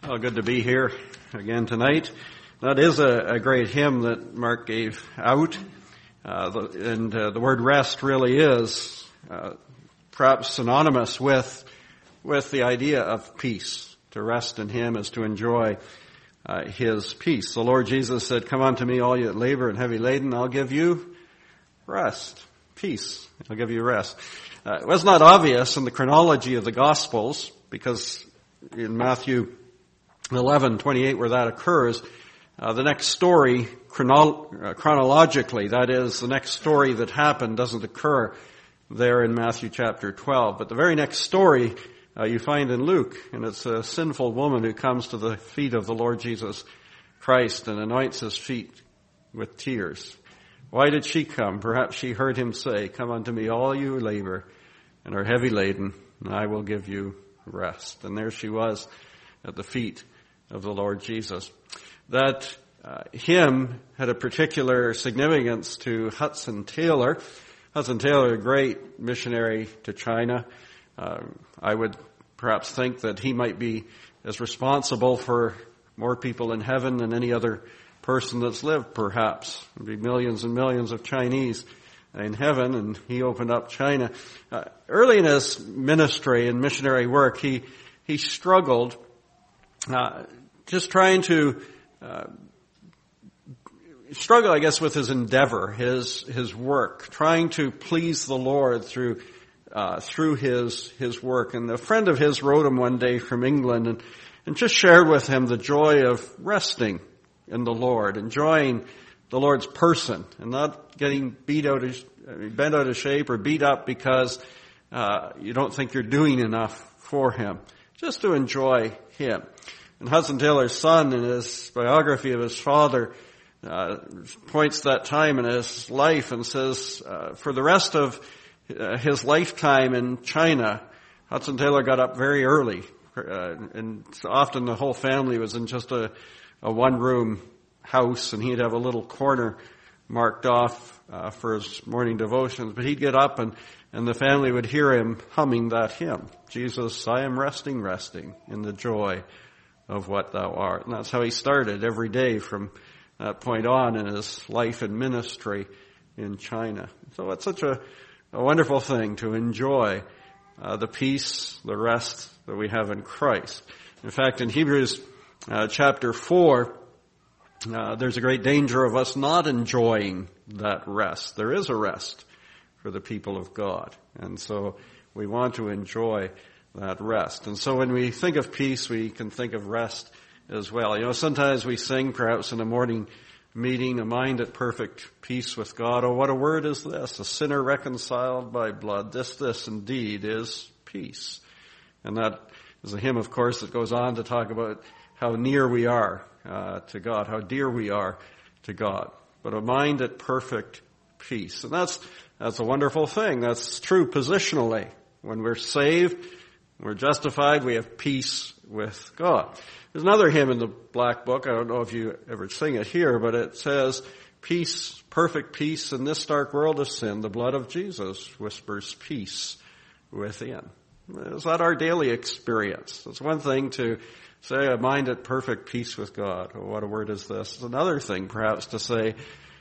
Well, good to be here again tonight. That is a great hymn that Mark gave out. The word rest really is perhaps synonymous with the idea of peace. To rest in Him is to enjoy His peace. The Lord Jesus said, "Come unto me, all you that labor and heavy laden, I'll give you rest." Peace. I'll give you rest. It was not obvious in the chronology of the Gospels, because in Matthew 11:28, where that occurs, the next story chronologically, that is, the next story that happened doesn't occur there in Matthew chapter 12. But the very next story you find in Luke, and it's a sinful woman who comes to the feet of the Lord Jesus Christ and anoints His feet with tears. Why did she come? Perhaps she heard Him say, "Come unto me, all you who labor and are heavy laden, and I will give you rest." And there she was at the feet of the Lord Jesus. That hymn had a particular significance to Hudson Taylor. Hudson Taylor, a great missionary to China. I would perhaps think that he might be as responsible for more people in heaven than any other person that's lived, perhaps. There'd be millions and millions of Chinese in heaven, and he opened up China. Early in his ministry and missionary work, he struggled just trying to struggle, I guess, with his endeavor, his work, trying to please the Lord through his work. And a friend of his wrote him one day from England and just shared with him the joy of resting in the Lord, enjoying the Lord's person, and not getting bent out of shape or beat up because you don't think you're doing enough for Him. Just to enjoy Him. And Hudson Taylor's son, in his biography of his father, points that time in his life and says, for the rest of his lifetime in China, Hudson Taylor got up very early. And often the whole family was in just a one-room house, and he'd have a little corner marked off for his morning devotions. But he'd get up, and the family would hear him humming that hymn, "Jesus, I am resting in the joy of what thou art." And that's how he started every day from that point on in his life and ministry in China. So it's such a wonderful thing to enjoy the peace, the rest that we have in Christ. In fact, in Hebrews chapter 4, there's a great danger of us not enjoying that rest. There is a rest for the people of God. And so we want to enjoy that rest. And so when we think of peace, we can think of rest as well. You know, sometimes we sing, perhaps in a morning meeting, "A mind at perfect peace with God." Oh, what a word is this! A sinner reconciled by blood. This indeed is peace. And that is a hymn, of course, that goes on to talk about how near we are to God, how dear we are to God. But a mind at perfect peace. And that's a wonderful thing. That's true positionally. When we're saved, we're justified, we have peace with God. There's another hymn in the Black Book. I don't know if you ever sing it here, but it says, "Peace, perfect peace in this dark world of sin. The blood of Jesus whispers peace within." Is that our daily experience? It's one thing to say a mind at perfect peace with God. Oh, what a word is this? It's another thing, perhaps, to say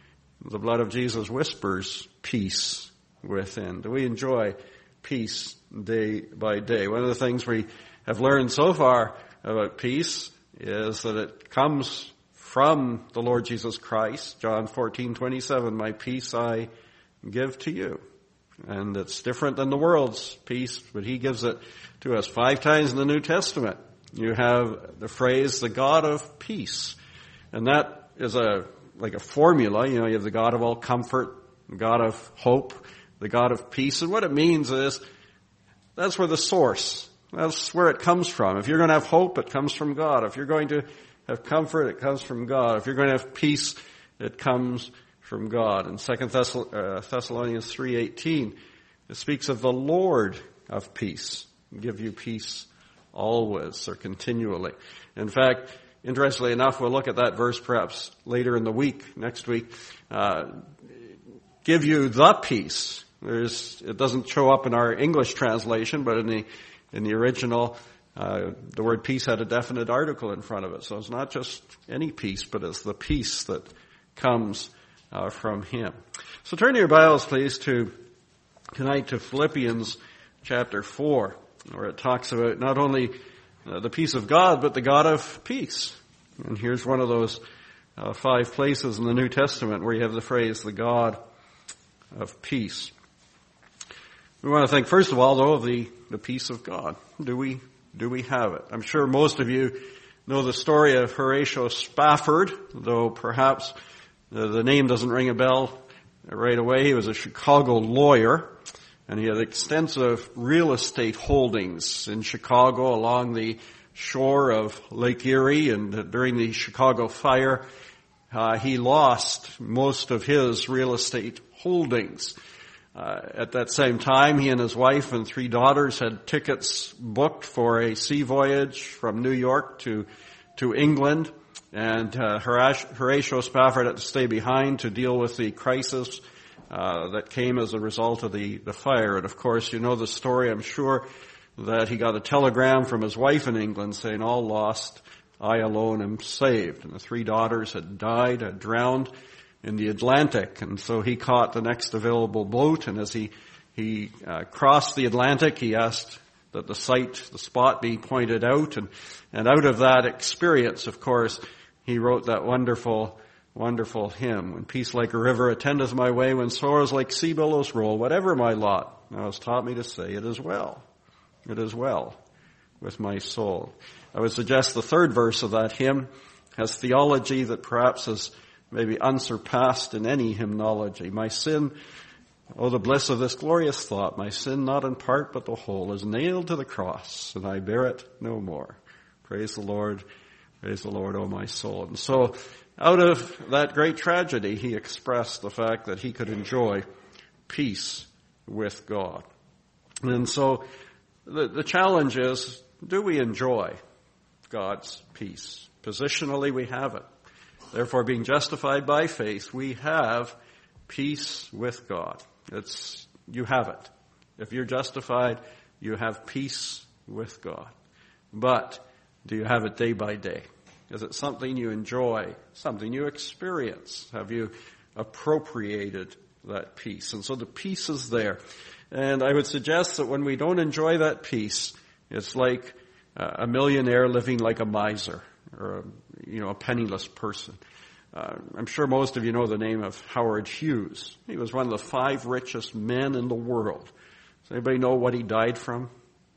the blood of Jesus whispers peace within. Do we enjoy peace day by day? One of the things we have learned so far about peace is that it comes from the Lord Jesus Christ. John 14:27, "My peace I give to you." And it's different than the world's peace, but He gives it to us. 5 times in the New Testament, you have the phrase, "the God of peace." And that is like a formula. You know, you have the God of all comfort, the God of hope, the God of peace. And what it means is, that's where the source, that's where it comes from. If you're going to have hope, it comes from God. If you're going to have comfort, it comes from God. If you're going to have peace, it comes from God. In 2 Thessalonians 3:18, it speaks of the Lord of peace. Give you peace always or continually. In fact, interestingly enough, we'll look at that verse perhaps later in the week, next week. Give you the peace. It doesn't show up in our English translation, but in the original, The word peace had a definite article in front of it. So it's not just any peace, but it's the peace that comes from him. So turn your Bibles, please, tonight to Philippians chapter 4, where it talks about not only the peace of God, but the God of peace. And here's one of those 5 places in the New Testament where you have the phrase, the God of peace. We want to think, first of all, though, of the peace of God. Do we have it? I'm sure most of you know the story of Horatio Spafford, though perhaps the name doesn't ring a bell right away. He was a Chicago lawyer, and he had extensive real estate holdings in Chicago along the shore of Lake Erie, and during the Chicago fire, he lost most of his real estate holdings. At that same time, he and his wife and 3 daughters had tickets booked for a sea voyage from New York to England, and Horatio Spafford had to stay behind to deal with the crisis that came as a result of the fire. And of course, you know the story, I'm sure, that he got a telegram from his wife in England saying, "All lost, I alone am saved." And the 3 daughters had died, drowned in the Atlantic. And so he caught the next available boat, and as he crossed the Atlantic, he asked that the spot be pointed out. And out of that experience, of course, he wrote that wonderful, wonderful hymn. When peace like a river attendeth my way, when sorrows like sea billows roll, whatever my lot, thou hast taught me to say, it is well. It is well with my soul. I would suggest the 3rd verse of that hymn has theology that perhaps is maybe unsurpassed in any hymnology. My sin, oh, the bliss of this glorious thought, my sin not in part but the whole is nailed to the cross, and I bear it no more. Praise the Lord, oh my soul. And so out of that great tragedy, he expressed the fact that he could enjoy peace with God. And so the challenge is, do we enjoy God's peace? Positionally, we have it. Therefore, being justified by faith, we have peace with God. You have it. If you're justified, you have peace with God. But do you have it day by day? Is it something you enjoy, something you experience? Have you appropriated that peace? And so the peace is there. And I would suggest that when we don't enjoy that peace, it's like a millionaire living like a miser, or a penniless person. I'm sure most of you know the name of Howard Hughes. He was one of the 5 richest men in the world. Does anybody know what he died from?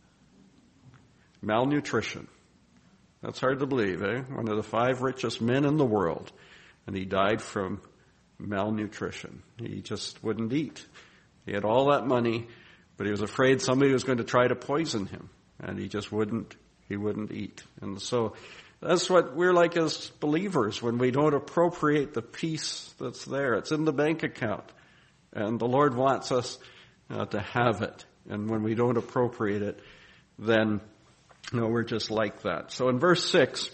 Malnutrition. That's hard to believe, eh? One of the 5 richest men in the world. And he died from malnutrition. He just wouldn't eat. He had all that money, but he was afraid somebody was going to try to poison him. And he just wouldn't eat. And so that's what we're like as believers when we don't appropriate the peace that's there. It's in the bank account. And the Lord wants us to have it. And when we don't appropriate it, then we're just like that. So in verse 6,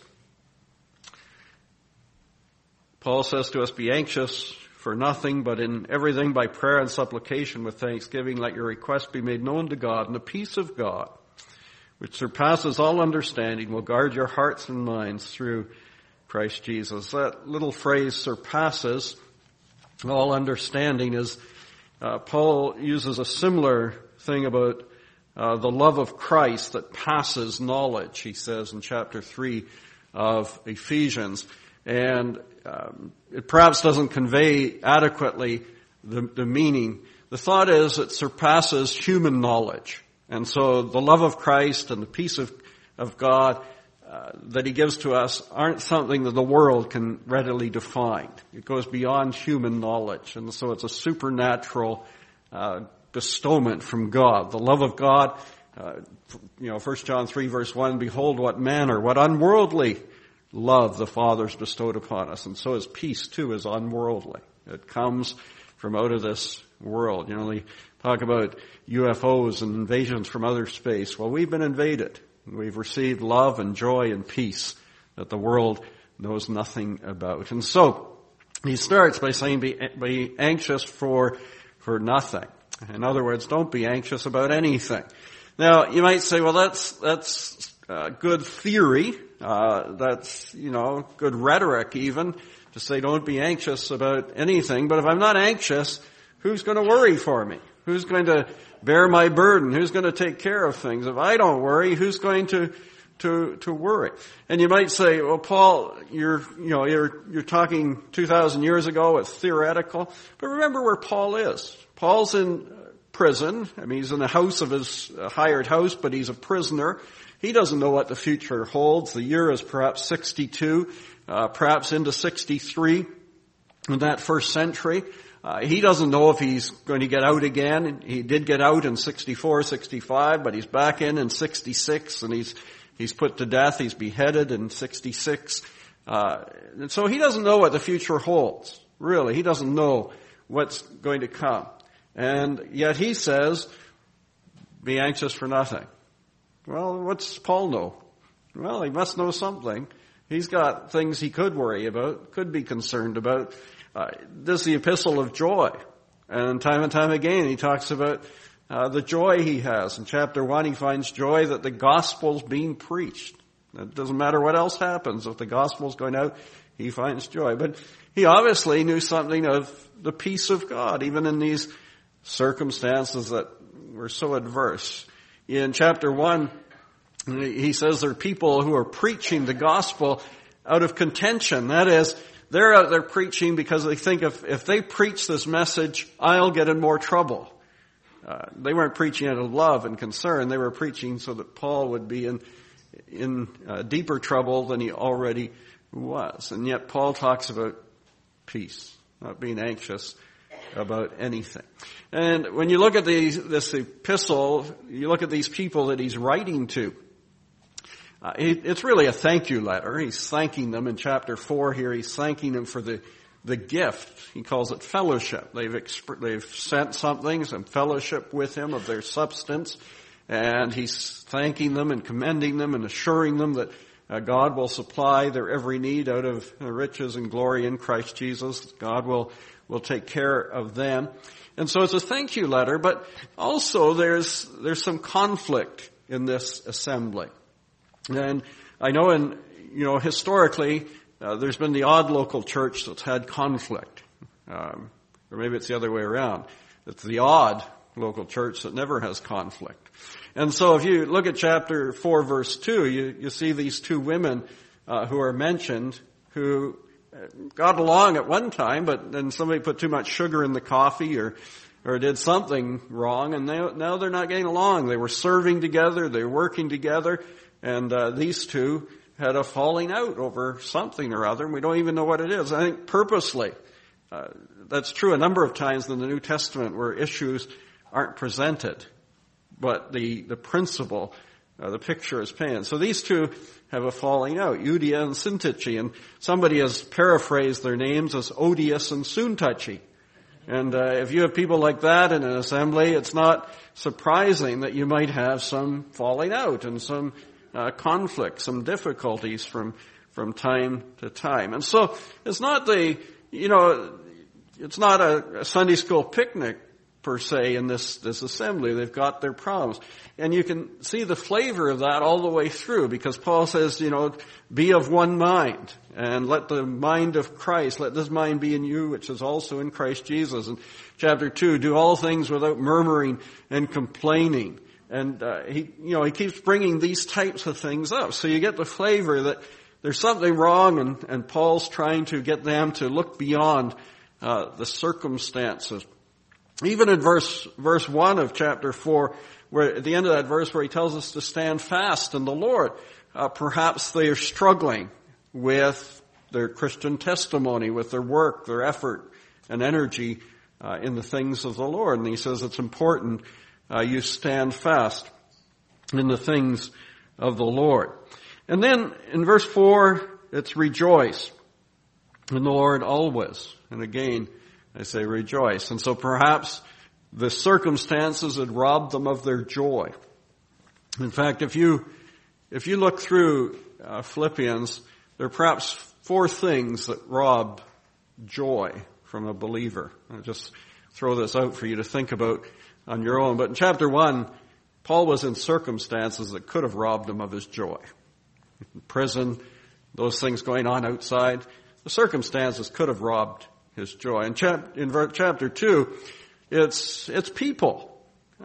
Paul says to us, be anxious for nothing, but in everything by prayer and supplication with thanksgiving, let your requests be made known to God, and the peace of God, which surpasses all understanding, will guard your hearts and minds through Christ Jesus. That little phrase, surpasses all understanding, is Paul uses a similar thing about the love of Christ that passes knowledge, he says in chapter 3 of Ephesians. And it perhaps doesn't convey adequately the meaning. The thought is it surpasses human knowledge. And so the love of Christ and the peace of God that he gives to us aren't something that the world can readily define. It goes beyond human knowledge. And so it's a supernatural bestowment from God. The love of God, 1 John 3 verse 1, behold what manner, what unworldly love the Father's bestowed upon us. And so his peace too is unworldly. It comes from out of this world. They talk about UFOs and invasions from outer space. Well, we've been invaded. We've received love and joy and peace that the world knows nothing about. And so he starts by saying be anxious for nothing. In other words, don't be anxious about anything. Now, you might say, well, that's good theory. That's, good rhetoric even, to say don't be anxious about anything. But if I'm not anxious, who's going to worry for me? Who's going to bear my burden? Who's going to take care of things? If I don't worry, who's going to worry? And you might say, well, Paul, you're talking 2,000 years ago. It's theoretical. But remember where Paul is. Paul's in prison. He's in the house of his hired house, but he's a prisoner. He doesn't know what the future holds. The year is perhaps 62, perhaps into 63 in that first century. He doesn't know if he's going to get out again. He did get out in 64, 65, but he's back in 66, and he's put to death. He's beheaded in 66. And so he doesn't know what the future holds. Really, he doesn't know what's going to come. And yet he says, be anxious for nothing. Well, what's Paul know? Well, he must know something. He's got things he could worry about, could be concerned about. This is the epistle of joy. And time again, he talks about the joy he has. In chapter 1, he finds joy that the gospel's being preached. It doesn't matter what else happens. If the gospel's going out, he finds joy. But he obviously knew something of the peace of God, even in these circumstances that were so adverse. In chapter 1, he says there are people who are preaching the gospel out of contention. That is, they're out there preaching because they think if they preach this message, I'll get in more trouble. They weren't preaching out of love and concern. They were preaching so that Paul would be in deeper trouble than he already was. And yet Paul talks about peace, not being anxious about anything. And when you look at this epistle, you look at these people that he's writing to, it's really a thank you letter. He's thanking them in chapter 4 here. He's thanking them for the gift. He calls it fellowship. They've sent something, some fellowship with him of their substance, and he's thanking them and commending them and assuring them that God will supply their every need out of riches and glory in Christ Jesus. God will take care of them. And so it's a thank you letter, but also there's some conflict in this assembly. And I know historically, there's been the odd local church that's had conflict. Or maybe it's the other way around. It's the odd local church that never has conflict. And so if you look at chapter 4 verse 2, you see these two women who are mentioned who got along at one time, but then somebody put too much sugar in the coffee or did something wrong, and now they're not getting along. They were serving together, they were working together, and these two had a falling out over something or other, and we don't even know what it is. I think purposely, that's true a number of times in the New Testament where issues aren't presented, but the principle, the picture is painted. So these two have a falling out, Euodia and Syntyche, and somebody has paraphrased their names as odious and soon-touchy. And if you have people like that in an assembly, it's not surprising that you might have some falling out and some conflict, some difficulties from time to time. And so it's not it's not a Sunday school picnic per se in this assembly. They've got their problems. And you can see the flavor of that all the way through, because Paul says, be of one mind, and let the mind of Christ, let this mind be in you, which is also in Christ Jesus. And chapter 2, do all things without murmuring and complaining. And he keeps bringing these types of things up. So you get the flavor that there's something wrong, and Paul's trying to get them to look beyond the circumstances. Even in verse 1 of chapter 4, where at the end of that verse where he tells us to stand fast in the Lord, perhaps they are struggling with their Christian testimony, with their work, their effort and energy in the things of the Lord. And he says it's important you stand fast in the things of the Lord. And then in verse 4, it's rejoice in the Lord always. And again, I say rejoice. And so perhaps the circumstances had robbed them of their joy. In fact, if you look through Philippians, there are perhaps 4 things that rob joy from a believer. I'll just throw this out for you to think about on your own. But in chapter 1, Paul was in circumstances that could have robbed him of his joy. Prison, those things going on outside, the circumstances could have robbed his joy. In chapter 2, it's people.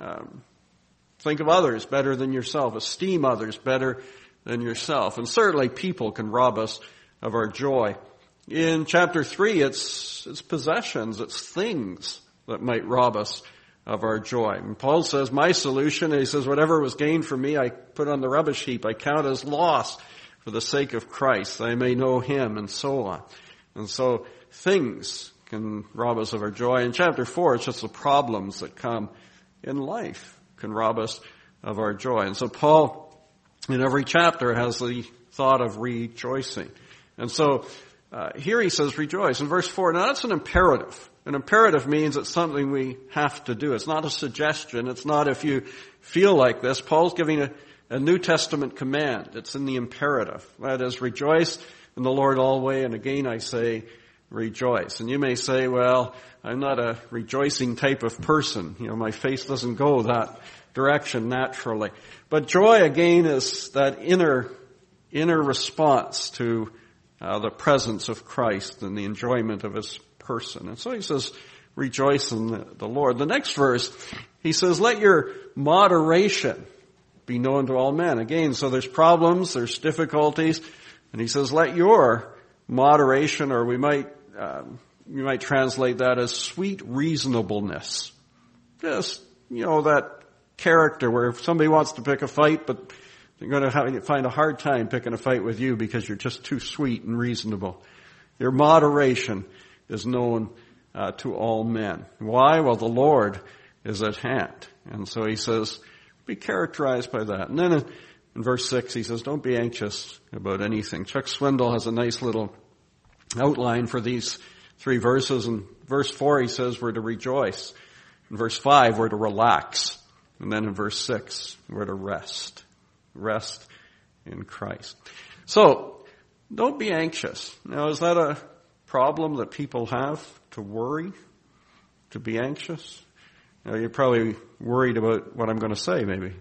Think of others better than yourself. Esteem others better than yourself. And certainly people can rob us of our joy. In chapter 3, it's possessions, it's things that might rob us of our joy. And Paul says, my solution, he says, whatever was gained for me, I put on the rubbish heap. I count as loss for the sake of Christ, that I may know him, and so on. And so things can rob us of our joy. In chapter 4, it's just the problems that come in life can rob us of our joy. And so Paul, in every chapter, has the thought of rejoicing. And so here he says rejoice. In verse 4, now that's an imperative. An imperative means it's something we have to do. It's not a suggestion. It's not if you feel like this. Paul's giving a New Testament command. It's in the imperative. That is, rejoice in the Lord always. And again I say, rejoice. And you may say, well, I'm not a rejoicing type of person. My face doesn't go that direction naturally. But joy, again, is that inner response to the presence of Christ and the enjoyment of his person. And so he says, rejoice in the Lord. The next verse, he says, let your moderation be known to all men. Again, so there's problems, there's difficulties, and he says, let your moderation, or we might translate that as sweet reasonableness. Just, that character where if somebody wants to pick a fight, but they're going to find a hard time picking a fight with you because you're just too sweet and reasonable. Your moderation is known to all men. Why? Well, the Lord is at hand. And so he says, be characterized by that. And then in verse 6, he says, don't be anxious about anything. Chuck Swindoll has a nice little outline for these 3 verses. In verse 4, he says we're to rejoice. In verse 5, we're to relax. And then in verse 6, we're to rest. Rest in Christ. So, don't be anxious. Now, is that a problem that people have, to worry, to be anxious? You're probably worried about what I'm going to say, maybe.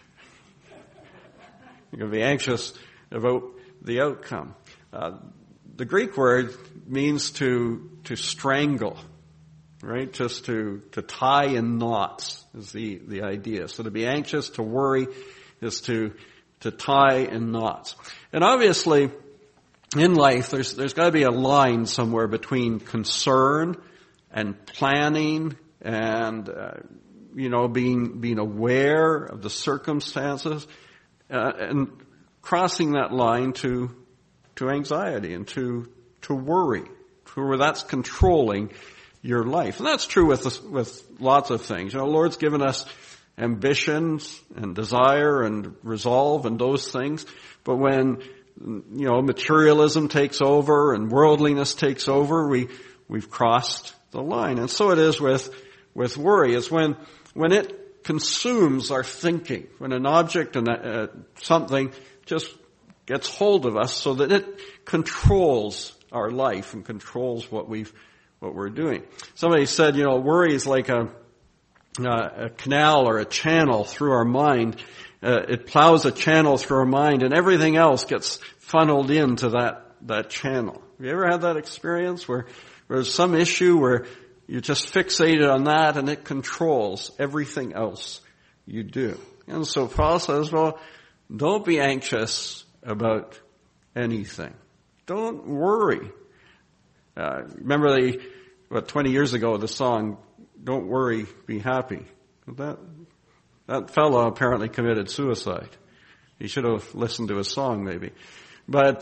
You're going to be anxious about the outcome. The Greek word means to strangle, right? Just to tie in knots is the idea. So to be anxious, to worry, is to tie in knots. And obviously, in life, there's got to be a line somewhere between concern and planning and, being aware of the circumstances, and crossing that line to anxiety and to worry, to where that's controlling your life. And that's true with lots of things. The Lord's given us ambitions and desire and resolve and those things. But when, materialism takes over and worldliness takes over, we've crossed the line. And so it is with worry. It's when it consumes our thinking, when an object and something just gets hold of us so that it controls our life and controls what we're doing. Somebody said, worry is like a canal or a channel through our mind. It plows a channel through our mind, and everything else gets funneled into that channel. Have you ever had that experience where there's some issue where you're just fixated on that and it controls everything else you do? And so Paul says, well, don't be anxious about anything. Don't worry. Remember 20 years ago, the song, Don't Worry, Be Happy. That fellow apparently committed suicide. He should have listened to his song maybe. But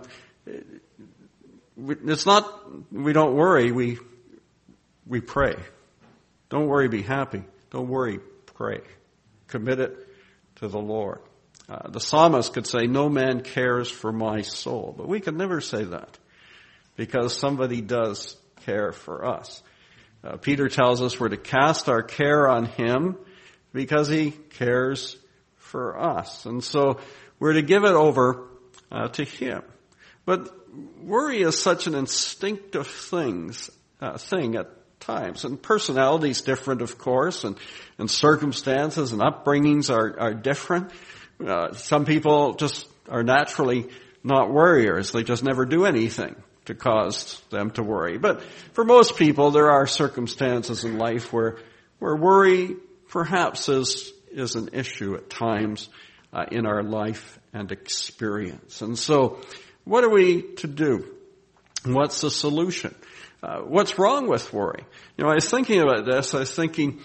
it's not, we don't worry, we pray. Don't worry, be happy. Don't worry, pray. Commit it to the Lord. The psalmist could say, no man cares for my soul. But we could never say that because somebody does care for us. Peter tells us we're to cast our care on him because he cares for us. And so we're to give it over to him. But worry is such an instinctive thing at times. And personality is different, of course, and circumstances and upbringings are different. Some people just are naturally not worriers. They just never do anything to cause them to worry. But for most people, there are circumstances in life where worry perhaps is an issue at times in our life and experience. And so, what are we to do? What's the solution? What's wrong with worry? I was thinking about this. I was thinking,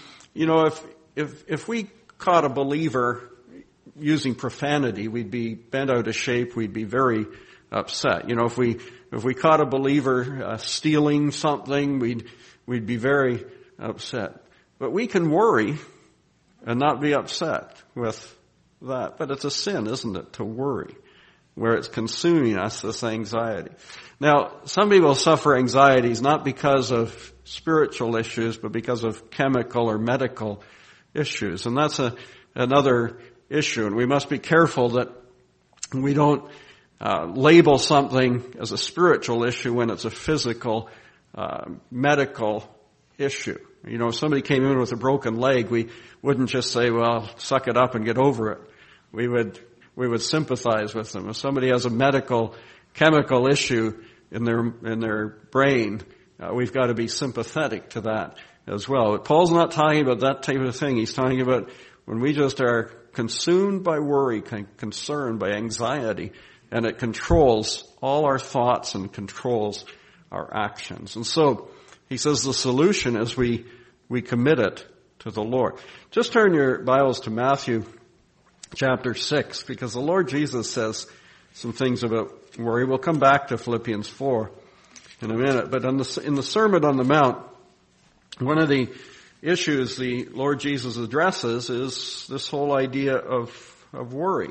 if we caught a believer using profanity, we'd be bent out of shape. We'd be very upset. If we caught a believer stealing something, we'd be very upset. But we can worry and not be upset with that. But it's a sin, isn't it, to worry, where it's consuming us, this anxiety. Now, some people suffer anxieties not because of spiritual issues, but because of chemical or medical issues. And that's another issue. And we must be careful that we don't label something as a spiritual issue when it's a physical, medical issue. If somebody came in with a broken leg, we wouldn't just say, well, suck it up and get over it. We would sympathize with them. If somebody has a medical, chemical issue in their brain, we've got to be sympathetic to that as well. But Paul's not talking about that type of thing. He's talking about when we just are consumed by worry, concerned by anxiety, and it controls all our thoughts and controls our actions. And so, he says the solution is we commit it to the Lord. Just turn your Bibles to Matthew chapter 6, because the Lord Jesus says some things about worry. We'll come back to Philippians 4 in a minute. But in the Sermon on the Mount, one of the issues the Lord Jesus addresses is this whole idea of worry.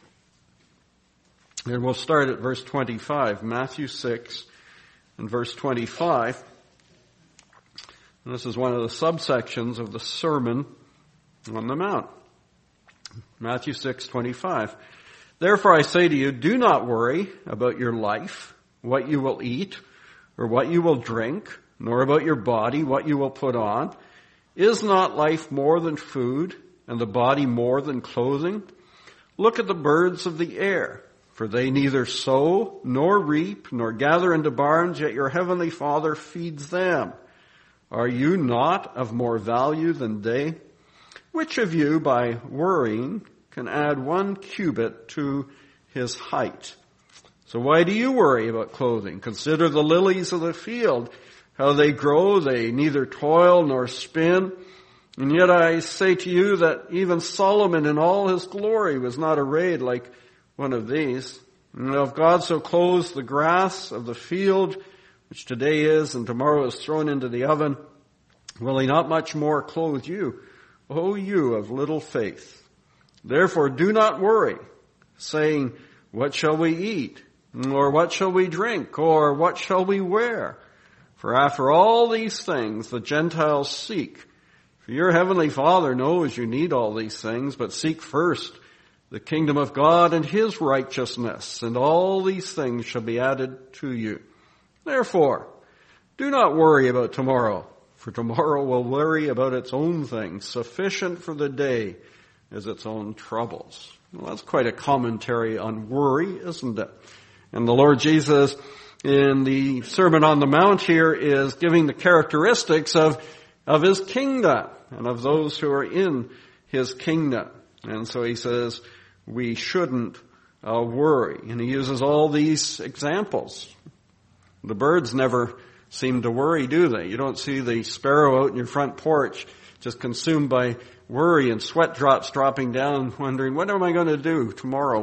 And we'll start at verse 25, Matthew 6 and verse 25. And this is one of the subsections of the Sermon on the Mount. Matthew 6:25. Therefore I say to you, do not worry about your life, what you will eat, or what you will drink, nor about your body, what you will put on. Is not life more than food, and the body more than clothing? Look at the birds of the air, for they neither sow, nor reap, nor gather into barns, yet your heavenly Father feeds them. Are you not of more value than they? Which of you, by worrying, can add 1 cubit to his height? So why do you worry about clothing? Consider the lilies of the field, how they grow, they neither toil nor spin. And yet I say to you that even Solomon in all his glory was not arrayed like one of these. And if God so clothes the grass of the field, which today is and tomorrow is thrown into the oven, will he not much more clothe you, O you of little faith? Therefore do not worry, saying, what shall we eat? Or what shall we drink? Or what shall we wear? For after all these things the Gentiles seek. For your heavenly Father knows you need all these things, but seek first the kingdom of God and his righteousness, and all these things shall be added to you. Therefore, do not worry about tomorrow, for tomorrow will worry about its own things. Sufficient for the day is its own troubles. Well, that's quite a commentary on worry, isn't it? And the Lord Jesus, in the Sermon on the Mount here, is giving the characteristics of his kingdom and of those who are in his kingdom. And so he says we shouldn't worry. And he uses all these examples. The birds never seem to worry, do they? You don't see the sparrow out in your front porch just consumed by worry and sweat drops dropping down, wondering, what am I going to do tomorrow?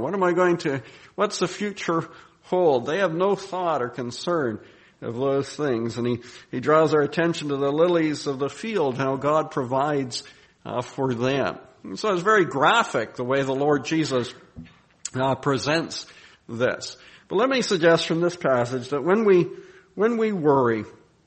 What's the future hold? They have no thought or concern of those things. And he draws our attention to the lilies of the field, how God provides for them. And so it's very graphic the way the Lord Jesus presents this. But let me suggest from this passage that when we worry,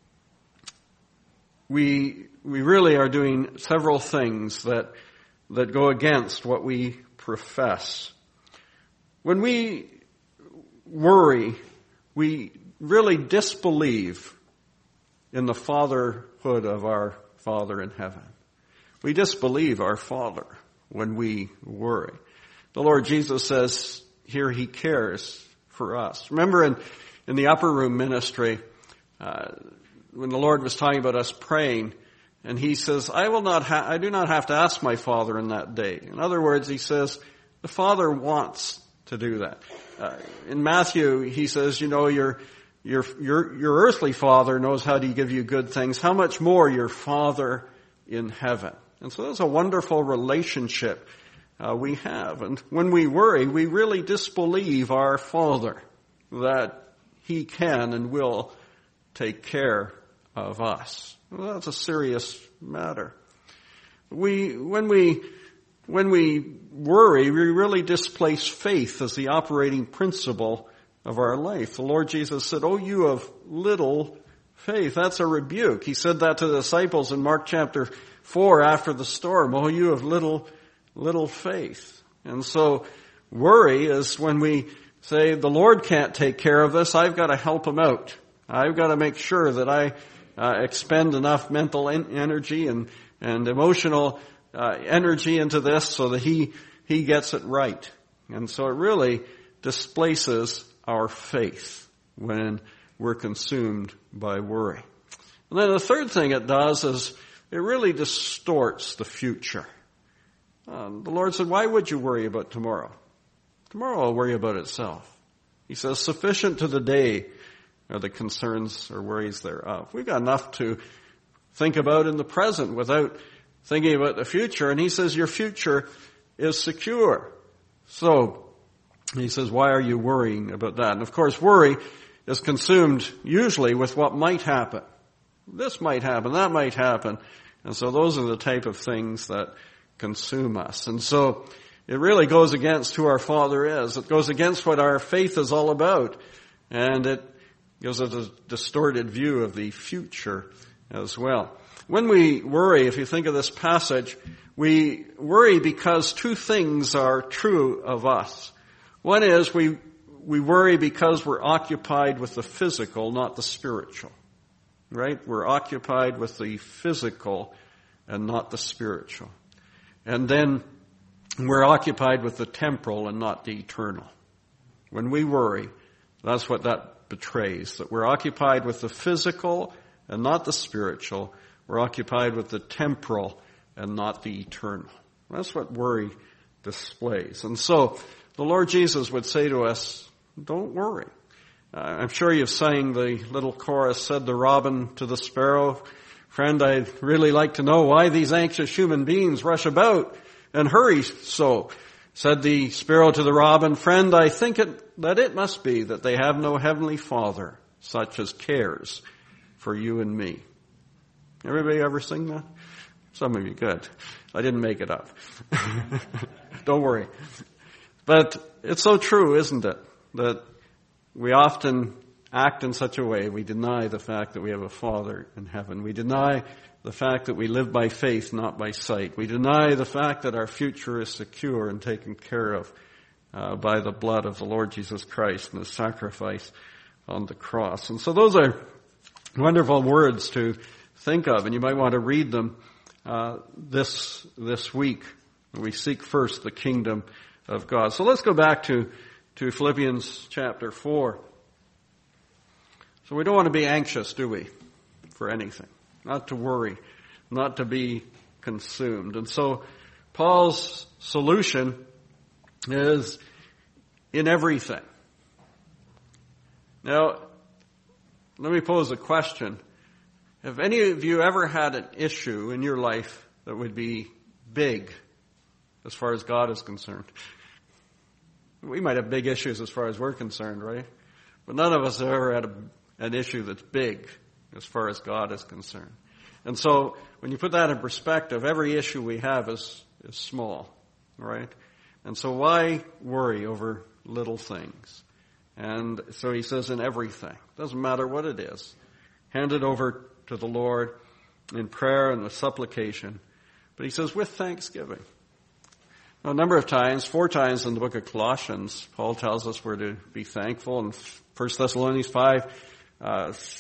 we really are doing several things that go against what we profess. When we worry, we really disbelieve in the fatherhood of our Father in heaven. We disbelieve our Father when we worry. The Lord Jesus says here He cares for us. Remember in the upper room ministry, when the Lord was talking about us praying, and He says, I do not have to ask my Father in that day. In other words, He says, the Father wants to do that. In Matthew, He says, your earthly father knows how to give you good things. How much more your Father in heaven? And so that's a wonderful relationship we have. And when we worry, we really disbelieve our Father, that He can and will take care of us. Well, that's a serious matter. When we worry, we really displace faith as the operating principle of our life. The Lord Jesus said, "Oh, you of little faith." That's a rebuke. He said that to the disciples in Mark chapter 4 after the storm. "Oh, you of little faith." And so worry is when we say, the Lord can't take care of this, I've got to help Him out. I've got to make sure that I expend enough mental energy and emotional energy into this so that He gets it right. And so it really displaces our faith when we're consumed by worry. And then the third thing it does is it really distorts the future. The Lord said, why would you worry about tomorrow? Tomorrow will worry about itself. He says, sufficient to the day are the concerns or worries thereof. We've got enough to think about in the present without thinking about the future. And He says, your future is secure. So, He says, why are you worrying about that? And of course, worry is consumed usually with what might happen. This might happen, that might happen. And so those are the type of things that consume us. And so it really goes against who our Father is. It goes against what our faith is all about. And it gives us a distorted view of the future as well. When we worry, if you think of this passage, we worry because two things are true of us. One is we worry because we're occupied with the physical, not the spiritual. Right? We're occupied with the physical and not the spiritual. And then we're occupied with the temporal and not the eternal. When we worry, that's what that betrays, that we're occupied with the physical and not the spiritual. We're occupied with the temporal and not the eternal. That's what worry displays. And so the Lord Jesus would say to us, don't worry. I'm sure you've sang the little chorus, said the robin to the sparrow, friend, I'd really like to know why these anxious human beings rush about and hurry so. Said the sparrow to the robin, friend, I think that it must be that they have no heavenly Father such as cares for you and me. Everybody ever sing that? Some of you, good. I didn't make it up. Don't worry. But it's so true, isn't it? That we often act in such a way, we deny the fact that we have a Father in heaven. We deny the fact that we live by faith, not by sight. We deny the fact that our future is secure and taken care of by the blood of the Lord Jesus Christ and His sacrifice on the cross. And so those are wonderful words to think of, and you might want to read them this week. We seek first the kingdom of God. So let's go back to Philippians chapter 4. So we don't want to be anxious, do we, for anything? Not to worry, not to be consumed. And so Paul's solution is in everything. Now, let me pose a question. Have any of you ever had an issue in your life that would be big as far as God is concerned? We might have big issues as far as we're concerned, right? But none of us have ever had an issue that's big as far as God is concerned. And so when you put that in perspective, every issue we have is small, right? And so why worry over little things? And so he says in everything. Doesn't matter what it is. Hand it over to the Lord in prayer and with supplication. But he says with thanksgiving. Now, a number of times, 4 times in the book of Colossians, Paul tells us we're to be thankful. In 1 Thessalonians 5,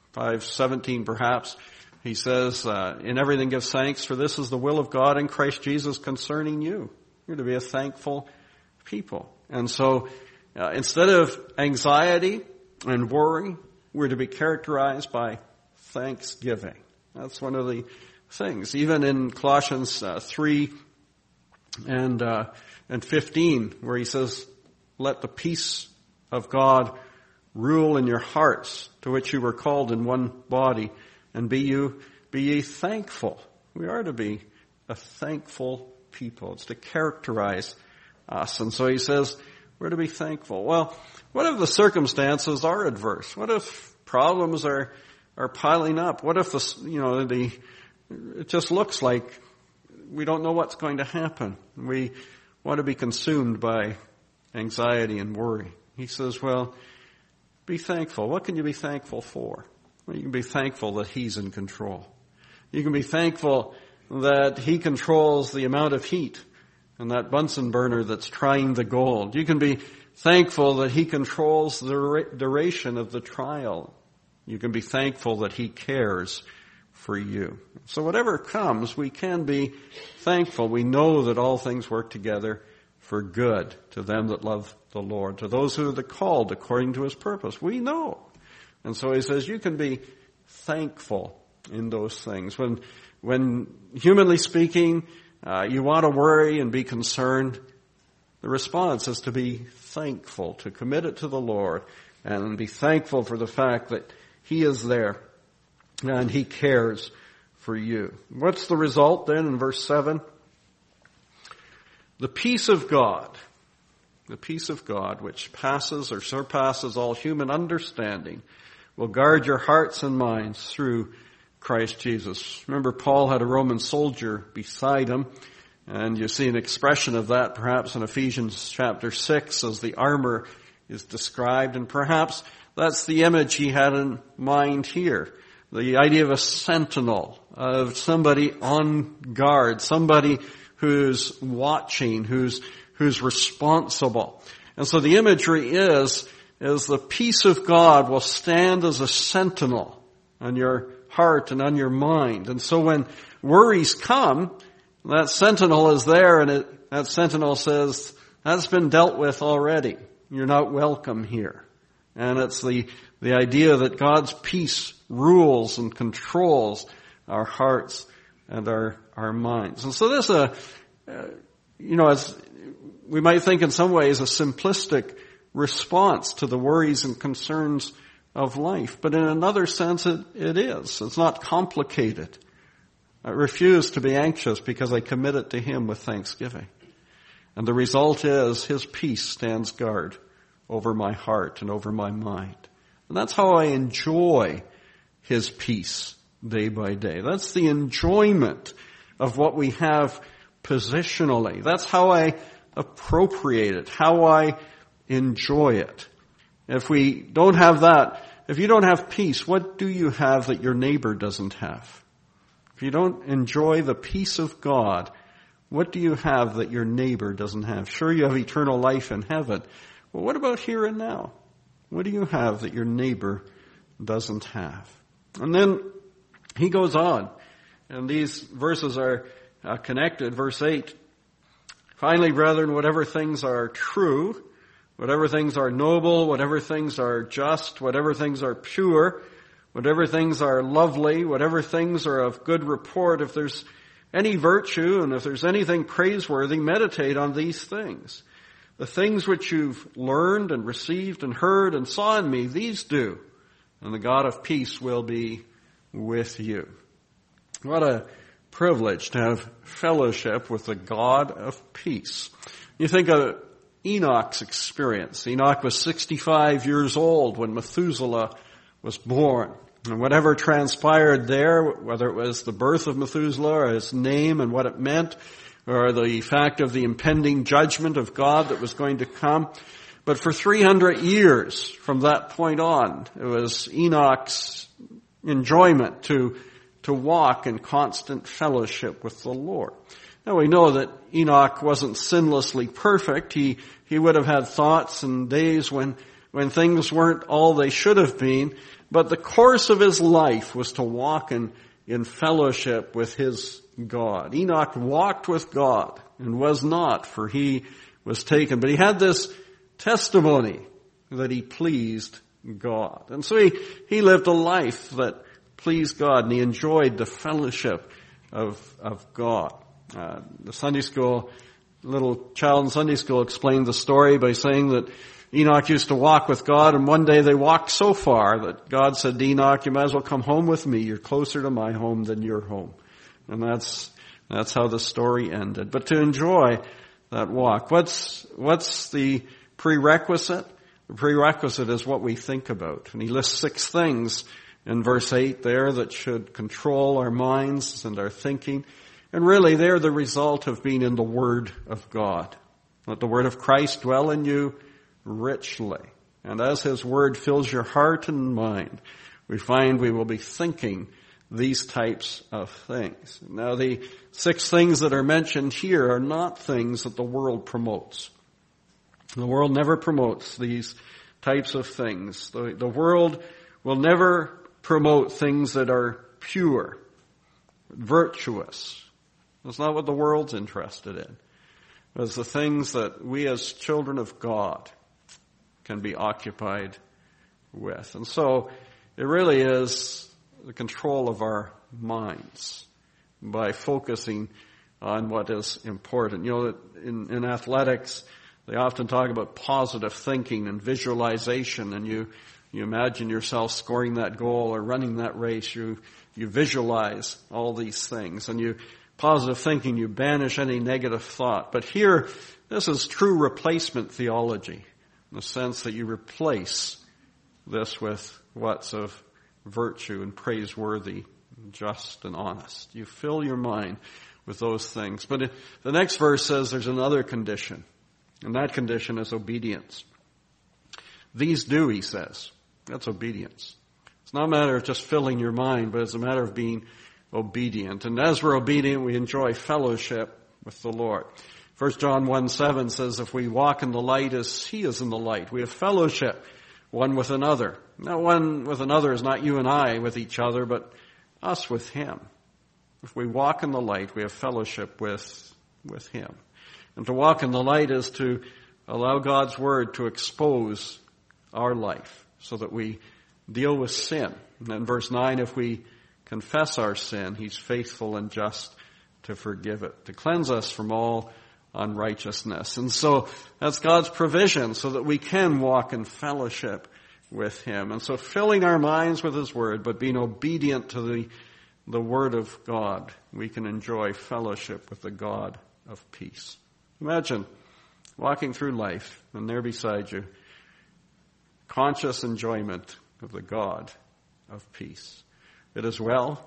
5:17 perhaps, he says, in everything give thanks, for this is the will of God in Christ Jesus concerning you. You're to be a thankful people. And so instead of anxiety and worry, we're to be characterized by thanksgiving. That's one of the things. Even in Colossians 3 and 15, where he says, let the peace of God rule in your hearts, to which you were called in one body, and be ye thankful. We are to be a thankful people. It's to characterize us. And so he says, we're to be thankful. Well, what if the circumstances are adverse? What if problems are piling up? What if it just looks like we don't know what's going to happen? We want to be consumed by anxiety and worry. He says, well, be thankful. What can you be thankful for? Well, you can be thankful that he's in control. You can be thankful that he controls the amount of heat and that Bunsen burner that's trying the gold. You can be thankful that he controls the duration of the trial. You can be thankful that he cares for you. So whatever comes, we can be thankful. We know that all things work together for good to them that love the Lord, to those who are called according to his purpose. We know. And so he says you can be thankful in those things. When humanly speaking, you want to worry and be concerned, the response is to be thankful, to commit it to the Lord, and be thankful for the fact that he is there and he cares for you. What's the result then in verse 7? The peace of God, which passes or surpasses all human understanding, will guard your hearts and minds through Christ Jesus. Remember, Paul had a Roman soldier beside him, and you see an expression of that perhaps in Ephesians chapter 6 as the armor is described, and perhaps that's the image he had in mind here. The idea of a sentinel, of somebody on guard, somebody who's watching, who's responsible. And so the imagery is the peace of God will stand as a sentinel on your heart and on your mind. And so when worries come, that sentinel is there, and that sentinel says, that's been dealt with already. You're not welcome here. And it's the idea that God's peace rules and controls our hearts and our minds. And so this, as we might think in some ways, a simplistic response to the worries and concerns of life. But in another sense, it is. It's not complicated. I refuse to be anxious because I commit it to him with thanksgiving. And the result is his peace stands guard over my heart and over my mind. And that's how I enjoy his peace day by day. That's the enjoyment of what we have positionally. That's how I appropriate it, how I enjoy it. If we don't have that, if you don't have peace, what do you have that your neighbor doesn't have? If you don't enjoy the peace of God, what do you have that your neighbor doesn't have? Sure, you have eternal life in heaven. Well, what about here and now? What do you have that your neighbor doesn't have? And then he goes on, and these verses are connected. Verse 8, finally, brethren, whatever things are true, whatever things are noble, whatever things are just, whatever things are pure, whatever things are lovely, whatever things are of good report, if there's any virtue and if there's anything praiseworthy, meditate on these things. The things which you've learned and received and heard and saw in me, these do, and the God of peace will be with you. What a privilege to have fellowship with the God of peace. You think of Enoch's experience. Enoch was 65 years old when Methuselah was born. And whatever transpired there, whether it was the birth of Methuselah or his name and what it meant, or the fact of the impending judgment of God that was going to come. But for 300 years from that point on, it was Enoch's enjoyment to walk in constant fellowship with the Lord. Now we know that Enoch wasn't sinlessly perfect. He would have had thoughts and days when when things weren't all they should have been, but the course of his life was to walk in fellowship with his God. Enoch walked with God and was not, for he was taken. But he had this testimony that he pleased God. And so he lived a life that pleased God, and he enjoyed the fellowship of God. The Sunday school, little child in Sunday school explained the story by saying that Enoch used to walk with God, and one day they walked so far that God said to Enoch, you might as well come home with me. You're closer to my home than your home. And that's how the story ended. But to enjoy that walk, what's the prerequisite? The prerequisite is what we think about. And he lists 6 things in verse 8 there that should control our minds and our thinking. And really they're the result of being in the Word of God. Let the Word of Christ dwell in you richly. And as His Word fills your heart and mind, we find we will be thinking these types of things. Now the 6 things that are mentioned here are not things that the world promotes. The world never promotes these types of things. The world will never promote things that are pure, virtuous. That's not what the world's interested in. It's the things that we as children of God can be occupied with. And so it really is the control of our minds by focusing on what is important. You know, that in athletics, they often talk about positive thinking and visualization, and you imagine yourself scoring that goal or running that race. You visualize all these things, and positive thinking, you banish any negative thought. But here, this is true replacement theology, in the sense that you replace this with what's of virtue and praiseworthy, just and honest. You fill your mind with those things. But the next verse says there's another condition. And that condition is obedience. These do, he says. That's obedience. It's not a matter of just filling your mind, but it's a matter of being obedient. And as we're obedient, we enjoy fellowship with the Lord. 1 John 1:7 says, if we walk in the light as He is in the light, we have fellowship one with another. Now, one with another is not you and I with each other, but us with Him. If we walk in the light, we have fellowship with Him. And to walk in the light is to allow God's Word to expose our life so that we deal with sin. And in verse 9, if we confess our sin, He's faithful and just to forgive it, to cleanse us from all unrighteousness. And so that's God's provision so that we can walk in fellowship with Him. And so filling our minds with His Word, but being obedient to the Word of God, we can enjoy fellowship with the God of peace. Imagine walking through life and there beside you, conscious enjoyment of the God of peace. It is well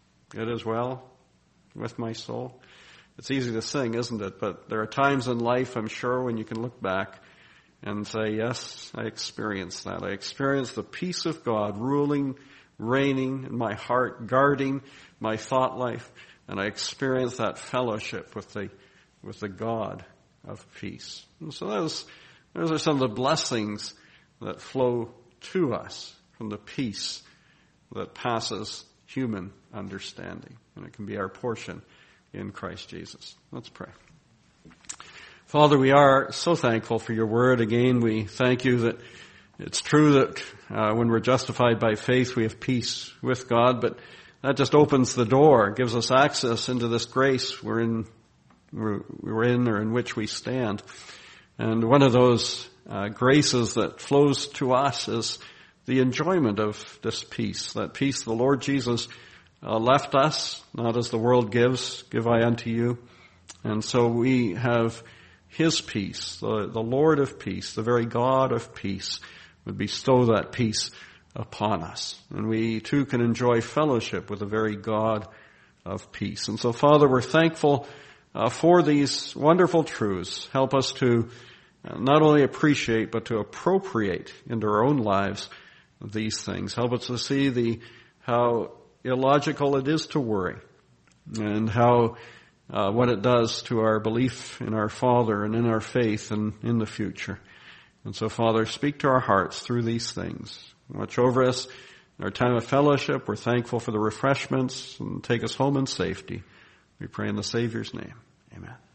with my soul. It's easy to sing, isn't it? But there are times in life, I'm sure, when you can look back and say, yes, I experienced that. I experienced the peace of God ruling, reigning in my heart, guarding my thought life, and I experienced that fellowship with the God of peace. And so those are some of the blessings that flow to us from the peace that passes human understanding. And it can be our portion in Christ Jesus. Let's pray. Father, we are so thankful for your word. Again, we thank you that it's true that when we're justified by faith, we have peace with God, but that just opens the door, gives us access into this grace we're in or in which we stand. And one of those graces that flows to us is the enjoyment of this peace, that peace the Lord Jesus left us, not as the world gives, give I unto you. And so we have His peace, the Lord of peace, the very God of peace, would bestow that peace upon us. And we too can enjoy fellowship with the very God of peace. And so, Father, we're thankful for these wonderful truths. Help us to not only appreciate, but to appropriate into our own lives these things. Help us to see how illogical it is to worry, and how what it does to our belief in our Father and in our faith and in the future. And so, Father, speak to our hearts through these things. Watch over us in our time of fellowship. We're thankful for the refreshments, and take us home in safety. We pray in the Savior's name. Amen.